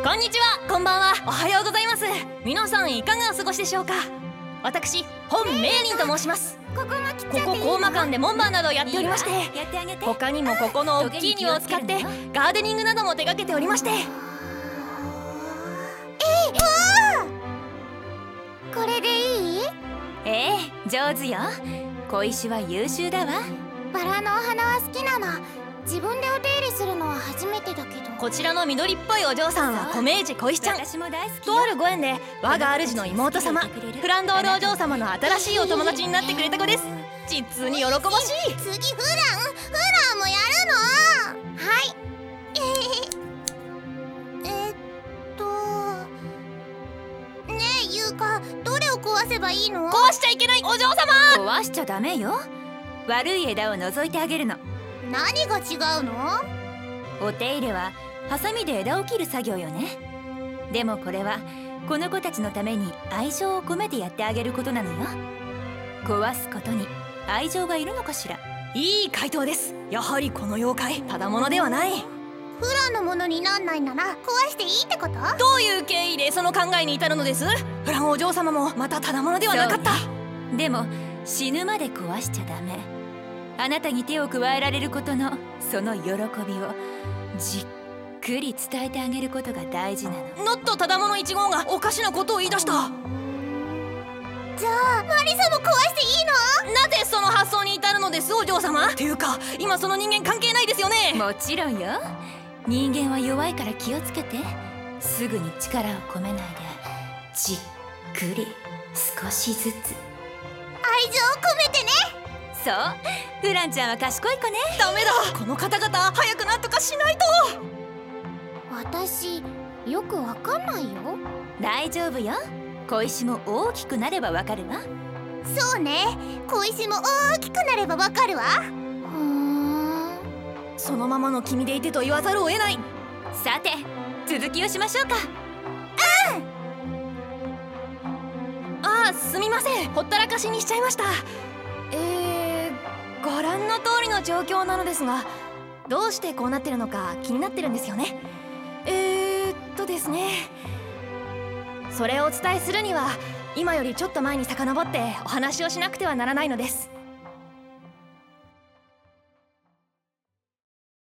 こんにちは、こんばんは、おはようございます。皆さんいかがお過ごしでしょうか。私、本メイリンと申します。ここコーマ館で門番などをやっておりまして、他にもここの大きい庭を使ってガーデニングなども手掛けておりまして。 これでいい？ 上手よ。小石は優秀だわ。 バラのお花は好きなの。自分でお手入れするのは初めてだけど。 こちらの緑っぽいお嬢さんは米市小石ちゃん。 私も大好きよ。 とあるご縁で我が主の妹様フランドールお嬢様の新しいお友達になってくれた子です。実に喜ばしい。 次フランもやるの？はい。ねえゆうか、どれを壊せばいいの？ 壊しちゃいけないお嬢様。 壊しちゃダメよ。悪い枝を除いてあげるの。 何が違うの？ お手入れはハサミで枝を切る作業よね。でもこれはこの子たちのために愛情を込めてやってあげることなのよ。壊すことに愛情がいるのかしら。 いい回答です。やはりこの妖怪ただものではない。 フランのものになんないなら壊していいってこと？ どういう経緯でその考えに至るのです？フランお嬢様もまたただものではなかった。 でも死ぬまで壊しちゃダメ。あなたに手を加えられることのその喜びをじっくり伝えてあげることが大事なの。 ノットただもの1号がおかしなことを言い出した。 じゃあマリサも壊していいの？ なぜその発想に至るのですお嬢様。っていうか今その人間関係ないですよね。 もちろんよ。人間は弱いから気をつけて。すぐに力を込めないでじっくり少しずつ。 愛情を込めてね。 そう、フランちゃんは賢い子ね。 ダメだ、この方々早くなんとかしないと。 私よくわかんないよ。 大丈夫よ。小石も大きくなればわかるわ。 そうね、小石も大きくなればわかるわ。 そのままの君でいてと言わざるを得ない。 さて続きをしましょうか。 ああ、すみません、ほったらかしにしちゃいました。ご覧の通りの状況なのですが、どうしてこうなってるのか気になってるんですよね。ですね、それをお伝えするには今よりちょっと前に遡ってお話をしなくてはならないのです。